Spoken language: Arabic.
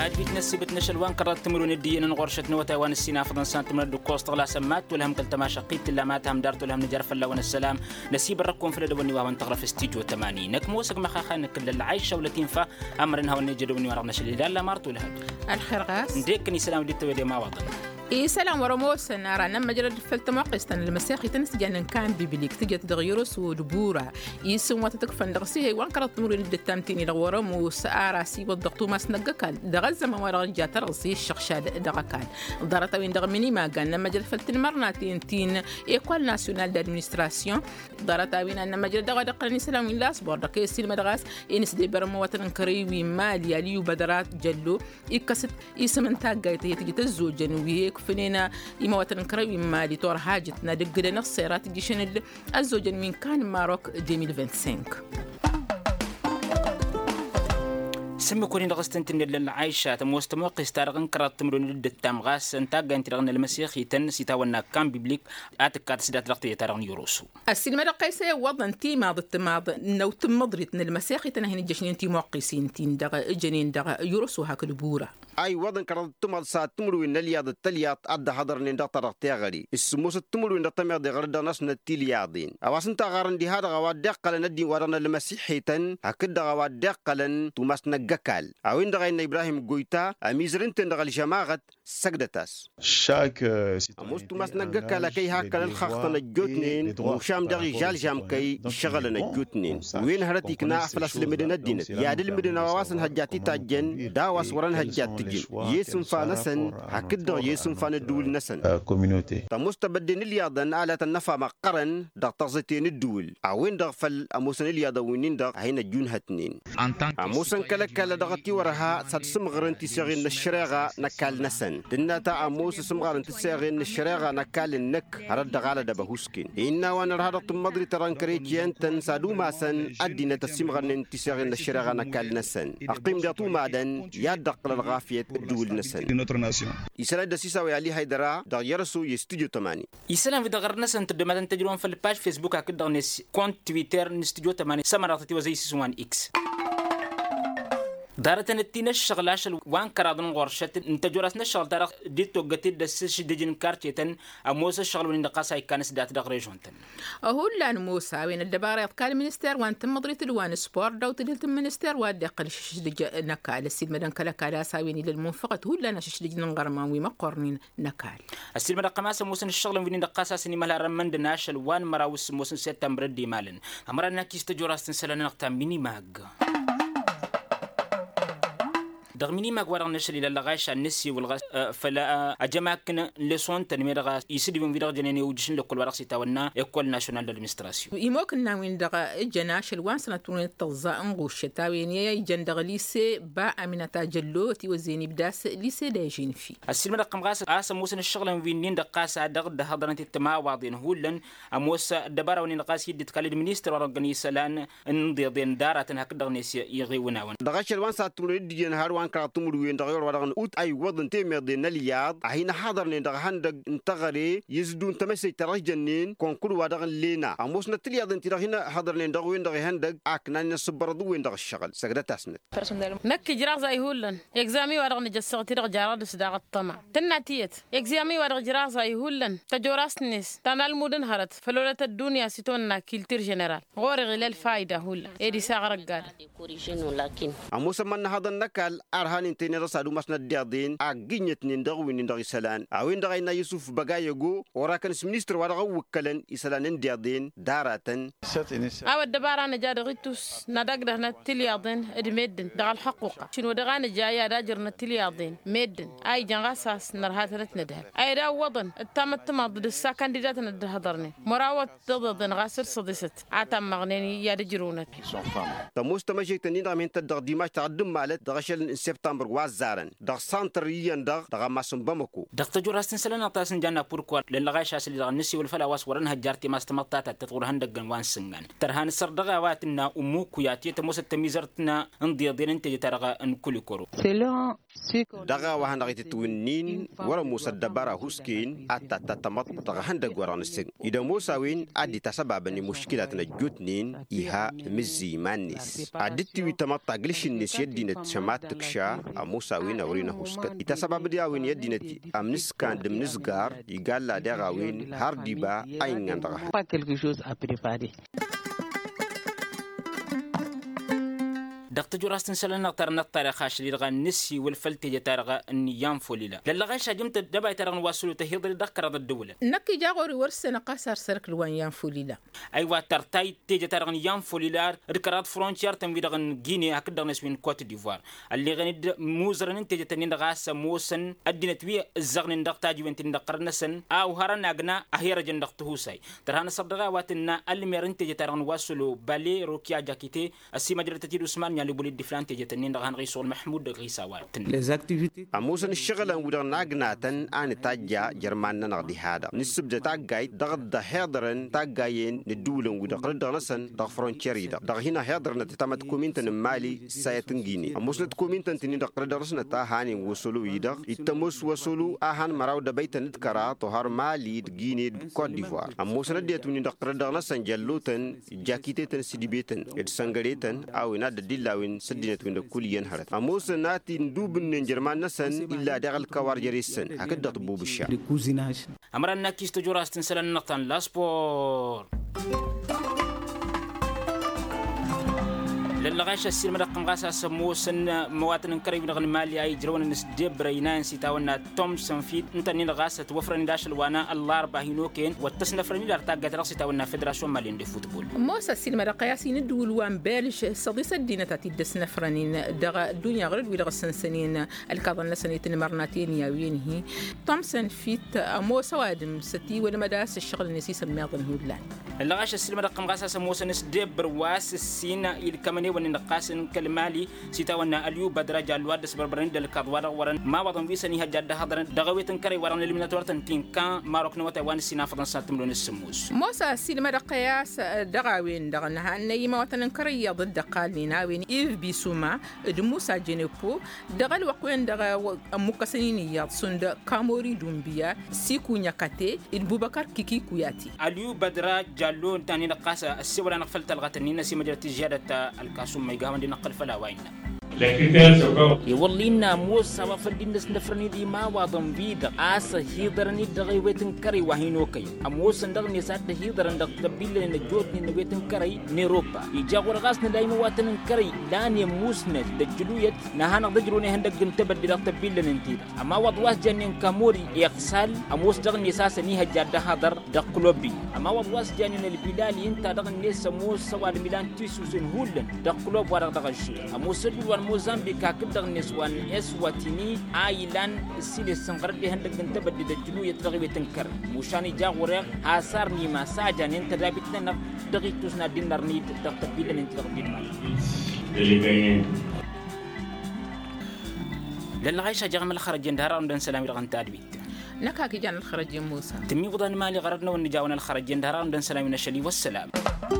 أجبت نسبت نشلوان كررت تمرون الدين نغرشت نوتاوان السينا فضن سانت من الدكوست غلا سمات ولهم كالتماشى قيت اللي ماتهم دارت ولهم نجرف الله السلام نسيب الركون في الدوني وان تغرف استيجو 80 نكموسك مخاخان كل العيشه ولا تنفع امرنها ونجدوني ورغنا شل لا مارتو لها الخير غاس نديكني سلام دي تويدي ما وطن سلام ورموس نارا نما جرد فلت موقستن المساخي تنسجن كان بيبليك تجت تغيرس ودبورة يسون وتتكفن دغسيه وان كرت تمرين التامتيني لغورم وسارا سي والضغطو ما سنقكال دغزه ما ورا رجات رغسي الشخشاد دغكال دارت وين دغمني ما قال نما جرد فلت المرناتين تين ايكوال ناسيونال دادمنستراسيون دارت وين نما جرد دغدقني سلام من لاس بوردك يسيل مدغاس انس دي برمو وطن كريوي ماليا ليو بدرات جلو يكسب اسم تاغايتي تجي تزوجن فنينا يموتن كروي مالي تور حاجتنا دقنا نص سيارات جيشن الزوجن من كان ماروك 2025 سمي كونين غستنتن للعايشة تموستمو قستارغن كرات تمرون للدتام غاس انتاقا انترغن المسيخ يتن سيتاونا كان بيبليك اتكات سيدات لغتي تارغن يوروسو السينما رقيسة وضن تي ماض التماض نو تمضريتن المسيخ يتنهين الجشنين تي موقسين تين دغ جنين دغ يوروسو هاك البورة اي وضن كرات تمض ساعة تمرون للياض التليات ادى حضرنين دا طرق غري السموس التمرون دا تميض غرد ناسنا التلياضين اواسن تاغارن دي هذا غواد دقل ندي ورنا المسيح يتن هكذا غواد دقل تماسنا قكال أوين دغين إبراهيم غويتا أميزرين تندغل جماعة سجدتاس أموستو مسنا قكال كي هاكل الخخطن الجوتنين وشام دغي جال جام كي شغلنا الجوتنين وين هرتي كنا أفلس لمدينة دينت يادل المدينة واسن هجاتي تاجن داواس وران هجات تجين يسون فانسن هكذا يسون فان الدول نسن تمستبدين اليادن على النفع مقرن دغ تغزتين الدول أوين دغفل أموسن اليادا وينين دغ هين الجون هتنين أموسن كلا دغتي ورها صد سمغرن تسيغين الشريغة نكال نسن دناتا أموس سمغرن تسيغين الشريغة نكال النك هرد غالة دبهوسكين إنا وانا هرد مدري تران كريجيان تنسادو ماسن أدينا تسمغرن تسيغين الشريغة نكال نسن أقيم داتو مادن يادق للغافية الدول نسن إسلام دسيسا ويالي هيدرا دغ يرسو يستيجو 80 إسلام في دغر نسن تدمتن تجرون في الباج فيسبوك هكذا نس كونت تويتر نستيجو 80 سمرات وزي سيسوان إكس دارتنا التينا الشغلاش وان كرادن غورشت انت جوراسنا الشغل دارك ديتو قتي دسش ديجن كارتيتن اموس الشغل وين دقاسا كانس دات دغ ريجونتن هو موسى وين الدبار يقال المنستر وان تم مضريت الوان سبور دو تدلت المنستر وادقل شدج نكال السيد مدن كلا كلا ساويني للمنفقه هو لا شدج نغرمان وي مقرنين نكال السيد مدن قماس موسن الشغل وين دقاسا سني مال رمند ناشل وان مراوس موسن سيتمبر دي مالن امرنا كيست جوراستن سلنا نقطه ميني ماغ دغمني ما قوار نشر إلى اللغاش النسي والغاس فلا أجمعنا لسون تنمية غاس يسدي من فيديو جنيني وجشن لكل ورق سيتاونا يكون ناشونال دادمنستراسيون يمكن وين دغ الجناش الوانسنا تون التوزاع نغوش تاوينيا يجندغ ليسي باء من تاجلو تيوزيني بداس ليسي دايجين في السلم رقم غاس آس موسن الشغل وينين دقاس دغ دهضرنت التما واضين هولن أموس الدبارة ونين قاس يدت كالد منيستر ورقني سلان نضيضين دارة هكذا ناس يغيونا دغاش الوانسا تون ديجن هاروان كراتمر وين دغير ورغن اوت اي وضن تيمر دي نلياد احين حاضرني دغ هندق انتغري يزدون تمسي ترجنين كونكور ودغن لينا اموسنا تلياد انت هنا حاضرني دغ وين دغ هندق اكنا نصبردو وين دغ الشغل سغدت اسنت نك جراز اي هولن اكزامي ورغن جسقتي دغ جارد صداق الطمع تناتيت اكزامي ورغ جراز اي هولن تجوراستنس تنال مودن هرت فلوله الدنيا سيتونا كيلتير جنرال غورغ للفايده هولن ايدي ساغرغاد اموس من هذا النكال هانين تيني رسالو مسنا ديادين اغينيت ندغ وين ندغ سلان اوين دغينا يوسف بغايغو وراكن سمينستر ورغ وكلن يسلان ديادين داراتن او الدبار انا جاد غيتوس ندغ نتليادين ادميدن دغ الحقوق شنو دغانا جايا داجر نتليادين ميدن اي جنغاساس نرهاتنت ندهب اي دا وضن التمتم ضد الساكنديدات ندهضرني مراوت ضد غاسر صدست عتم مغنيني يا دجرونت تموستمجي تنين من تدغ ديماج تقدم مالت دغشل سبتمبر وازارن دغ سانتريان دغ ماسن بمكو دغ تجوراستن سلنا طاسن جانا بوركو للغاش اسل دغ نسي والفلاواس ورن هجارتي ماستمطات تطور هندغن وان سنغان ترهان سر دغواتنا اموكو ياتي تموس التميزرتنا اندي دين انت ترغى ان كل كورو دغا وهن غيت توينين ورا موسى الدبارة هوسكين أتا تتمط دغا هندق وران السن إذا موسى وين أدي تسبب أن مشكلتنا جوتنين إيها مزي مانيس أدي تمط تغلش الناس يدين تشمات تكش بوبشا موسى وين أورينا هوسكت يتسبب دياوين يدينتي أمنس كان دمنس غار يقال لا ديغاوين هاردي با أين عندها دقت جراستن سلنا ترنا الطريقة اللي رغى النسي والفلتي ترغى النيام فوليلا للا غاش جمت دبا ترغى نواصلوا تهيض لدكر هذا الدولة نكي جاغوري ورسنا قاسر سرك الوان يام فوليلا ايوا ترتاي تيجي ترغى نيام فوليلا ركرات فرونتير تنفي رغى غيني هكذا نسوين كوت ديفوار اللي غني موزرن تيجي تنين غاس موسن ادينت وي الزغن دقتاجي وانت دقرنسن او هرنا غنا اهير جن دقتهوساي ترهنا صدغا واتنا اللي ميرن تيجي ترغى نواصلوا بالي روكيا جاكيتي اسي مجرى تجي عثمان بولي ديفلان تيجتنين دغان غيسول محمود غيساوات اموسن الشغل ودغ ناغناتن ان تاجا جرمان نغدي هذا نسب تاغاي دغد هيدرن تاغاين ندولن ودغ دغنسن دغ فرونتيري دغ هنا هيدرن تتمت كومينتن مالي سايتنغيني اموسن كومينتن تني دغ درسن تا هاني وصلوا يدغ يتمس وصلوا اهان مراو دبيت ندكرا طهر مالي غيني كوت ديفوار اموسن ديتوني دغ دغنسن جلوتن جاكيتن سيديبيتن ادسنغريتن او ناد ديلا وين سدينت وين كليا هرت اموس ناتي ندوب نجرمان نسن الا دغل كوار جريسن هكذا طبوب الشعر امرنا كيستو جوراستن سلن نقطن لاسبور للغاش السير مرقم غاسا سموسن مواطن كريم نغن مالي اي جرون نس دبرينان سيتاونا تومسون فيت انت ني غاسا توفرني داش الوانا الله رباهينوكين وتصنفرني لارتا غادر سيتاونا فيدراسيون مالين دي فوتبول موسى السير مرقياسين الدول وان بالش صديس الدينه تاتي دسنفرنين دغ الدنيا غرد ولا غسنسنين الكاظن سنيتين مرناتين يا وينهي تومسون فيت موسى وادم ستي ولا مداس الشغل نسي سمياضن هودلان للغاش السير مرقم غاسا سموسن نس دبر واس السين الكمني ونقاسن كلمالي سيتاونا اليو بدرجه الواد سبربرين دلكادوار ورن ما وضن فيسني هجد هضرن دغويتن كري ورن اليميناتور تنتين كان ماروك نوتا وان سينا فرنسا تملون السموس موسى سينما دقياس دغاوين دغنها اني ما وطن كري ضد قالينا وين اف بيسوما دموسى جينيبو دغل وقوين دغ مكسنين ياد سند كاموري دومبيا سيكو نياكاتي بوبكر كيكي كوياتي اليو بدرا جالون تاني نقاسه السوره نقفلت الغتنين سي مجرى زياده ثم يقام دي نقل فلا واينا يولينا موسى وفردين نفرني دي ما وضم بيدا آسا هيدرني دغي ويتن كري وهينوكي أموسى ندغني سات هيدرن دغ تبيل نجوتني نويتن كري نيروبا يجاور غاسنا دايما واتن كري لاني موسنا دجلويت نهانا دجلوني هندق انتبد دغ تبيل ننتيدا أما وضواس جانين كاموري يقسال أموس دغني ساسا نيها جادة هادر دغ قلوبي أما وضواس جانين البلالي انت دغني سموس سوال ميلان تيسوسن هولن دغ قلوب ورغ دغ الشيء أموس دلوان موزامبيكا كدغ نسوان اسواتيني ايلان سيني سنغردي هندق انتبد دجلو يتغي تنكر موشاني جاغوريغ هاسارني ما ساجان انت دابتنا دغي توسنا دينارني تقبيل انت تغدي المال للا غايشا جغم الخرج دهرا ندن سلامي رغن تادبيت نكاكي جان الخرج موسى تمي وضان مالي غردنا ونجاونا الخرج دهرا ندن سلامي نشلي والسلام